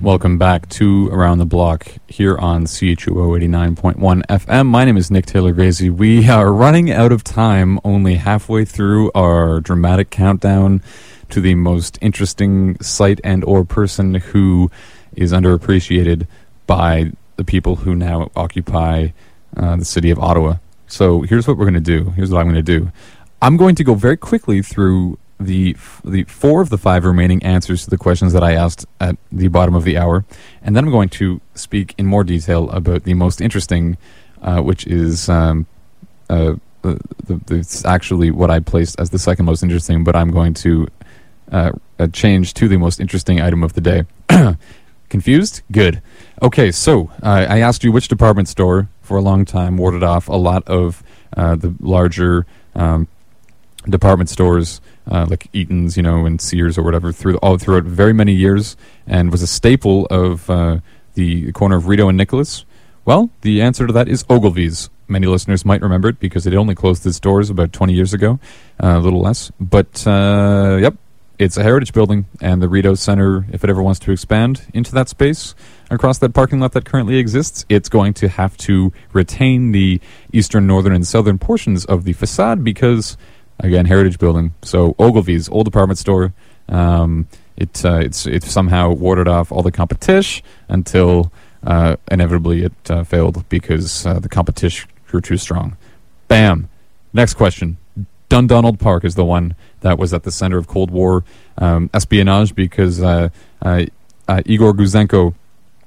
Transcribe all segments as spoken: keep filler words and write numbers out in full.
Welcome back to Around the Block here on C H U O eighty-nine point one F M. My name is Nick Taylor-Gracie. We are running out of time, only halfway through our dramatic countdown to the most interesting site and or person who is underappreciated by the people who now occupy uh, the city of Ottawa. So here's what we're going to do. Here's what I'm going to do. I'm going to go very quickly through the the four of the five remaining answers to the questions that I asked at the bottom of the hour, and then I'm going to speak in more detail about the most interesting, uh, which is um, uh, the, the, the, it's actually what I placed as the second most interesting, but I'm going to uh, uh, change to the most interesting item of the day. Confused? Good. Okay, so uh, I asked you which department store for a long time warded off a lot of uh, the larger um, department stores, uh, like Eaton's, you know, and Sears or whatever, through all throughout very many years, and was a staple of uh, the corner of Rideau and Nicholas. Well, the answer to that is Ogilvy's. Many listeners might remember it because it only closed its doors about twenty years ago, uh, a little less. But, uh, yep, it's a heritage building, and the Rideau Center, if it ever wants to expand into that space across that parking lot that currently exists, it's going to have to retain the eastern, northern, and southern portions of the facade because, again, heritage building. So Ogilvy's, old department store, um, it, uh, it's it's somehow warded off all the competition until uh, inevitably it uh, failed because uh, the competition grew too strong. Bam. Next question. Dundonald Park is the one that was at the center of Cold War um, espionage because uh, uh, uh, Igor Guzenko,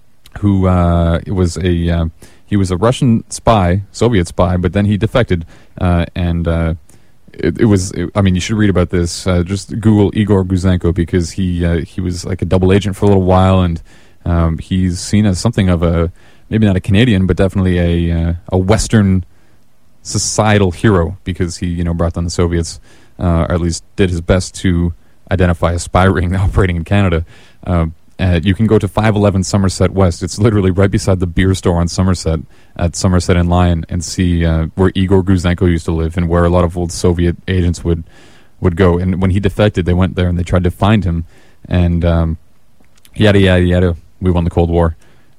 who uh, was a uh, he was a Russian spy, Soviet spy, but then he defected uh, and uh, It, it was. It, I mean, you should read about this. Uh, just Google Igor Guzenko because he uh, he was like a double agent for a little while, and um, he's seen as something of a maybe not a Canadian, but definitely a uh, a Western societal hero because he you know brought down the Soviets, uh, or at least did his best to identify a spy ring operating in Canada. Uh, Uh, you can go to five eleven Somerset West. It's literally right beside the beer store on Somerset at Somerset and Lyon, and see uh, where Igor Guzenko used to live and where a lot of old Soviet agents would would go. And when he defected, they went there and they tried to find him. And um, yada, yada, yada. We won the Cold War.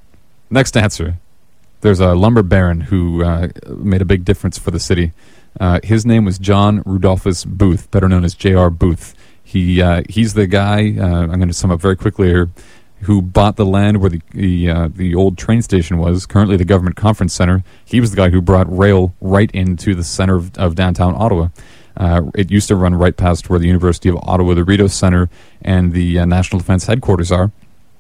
Next answer. There's a lumber baron who uh, made a big difference for the city. Uh, his name was John Rudolphus Booth, better known as J R Booth. He uh, he's the guy, uh, I'm going to sum up very quickly here, who bought the land where the the, uh, the old train station was, currently the Government Conference Center. He was the guy who brought rail right into the center of, of downtown Ottawa. Uh, it used to run right past where the University of Ottawa, the Rideau Center, and the uh, National Defense Headquarters are.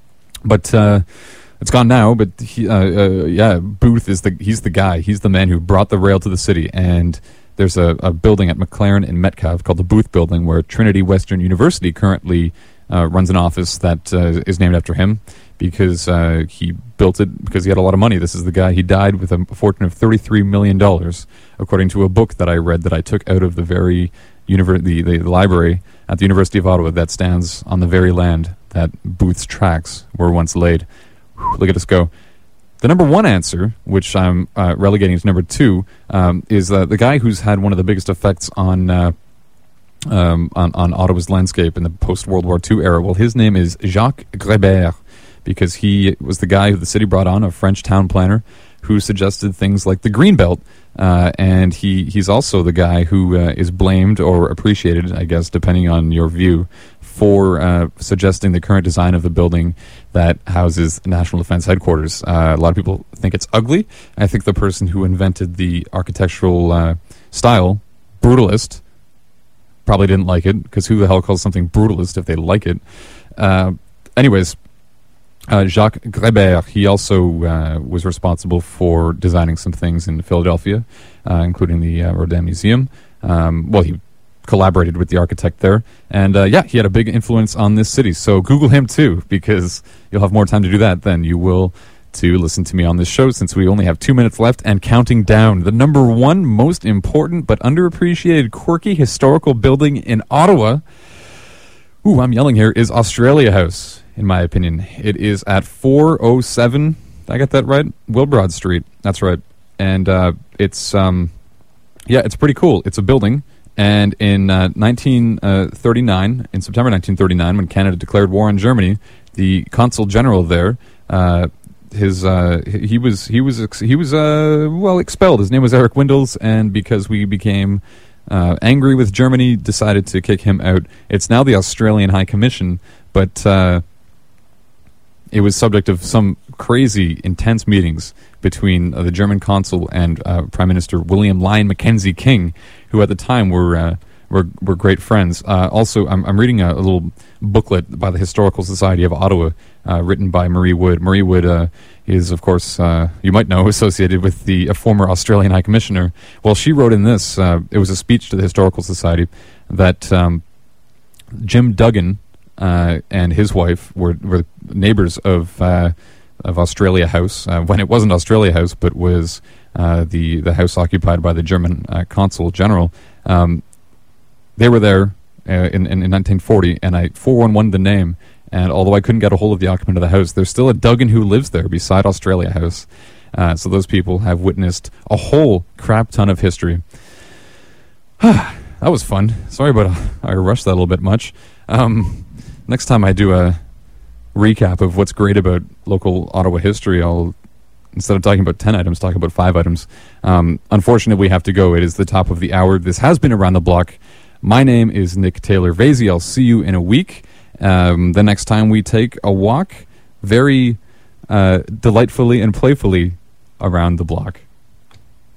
But uh, it's gone now, but he, uh, uh, yeah, Booth is the he's the guy. He's the man who brought the rail to the city. And there's a, a building at McLaren and Metcalfe called the Booth Building where Trinity Western University currently uh, runs an office that uh, is named after him because uh, he built it because he had a lot of money. This is the guy. He died with a fortune of thirty-three million dollars, according to a book that I read that I took out of the very univer- the, the library at the University of Ottawa that stands on the very land that Booth's tracks were once laid. Whew, look at us go. The number one answer, which I'm uh, relegating to number two, um, is uh, the guy who's had one of the biggest effects on, uh, um, on on Ottawa's landscape in the post-World War Two era. Well, his name is Jacques Grébert, because he was the guy who the city brought on, a French town planner, who suggested things like the Greenbelt, uh, and he, he's also the guy who uh, is blamed or appreciated, I guess, depending on your view, for uh, suggesting the current design of the building that houses National Defense Headquarters. Uh, a lot of people think it's ugly. I think the person who invented the architectural uh, style, brutalist, probably didn't like it, because who the hell calls something brutalist if they like it? Uh, anyways, uh, Jacques Grébert, he also uh, was responsible for designing some things in Philadelphia, uh, including the uh, Rodin Museum. Um, well, he collaborated with the architect there, and uh, yeah, he had a big influence on this city. So Google him too, because you'll have more time to do that than you will to listen to me on this show, since we only have two minutes left and counting down. The number one most important but underappreciated quirky historical building in Ottawa, ooh, I'm yelling here, is Australia House, in my opinion. It is at four oh seven, did I get that right? Wilbrod Street, that's right. And uh, it's, um, yeah, it's pretty cool. It's a building. And in uh, nineteen thirty-nine, in September nineteen thirty-nine, when Canada declared war on Germany, the consul general there, uh, his uh, he was he was ex- he was uh, well expelled. His name was Eric Windels, and because we became uh, angry with Germany, decided to kick him out. It's now the Australian High Commission, but uh, it was subject of some crazy, intense meetings between uh, the German consul and uh, Prime Minister William Lyon Mackenzie King, who at the time were uh, were, were great friends. Uh, also, I'm, I'm reading a, a little booklet by the Historical Society of Ottawa, uh, written by Marie Wood. Marie Wood uh, is, of course, uh, you might know, associated with the a former Australian High Commissioner. Well, she wrote in this, uh, it was a speech to the Historical Society, that um, Jim Duggan uh, and his wife were, were neighbors of uh, of Australia House, uh, when it wasn't Australia House, but was uh, the, the house occupied by the German uh, consul general. Um, they were there uh, in, in, in nineteen forty, and I four one one the name, and although I couldn't get a hold of the occupant of the house, there's still a Duggan who lives there beside Australia House. Uh, so those people have witnessed a whole crap ton of history. That was fun. Sorry about uh, I rushed that a little bit much. Um, next time I do a recap of what's great about local Ottawa history, I'll, instead of talking about ten items, talk about five items. Um, unfortunately, we have to go. It is the top of the hour. This has been Around the Block. My name is Nick Taylor Vasey. I'll see you in a week. Um, the next time we take a walk very uh, delightfully and playfully around the block.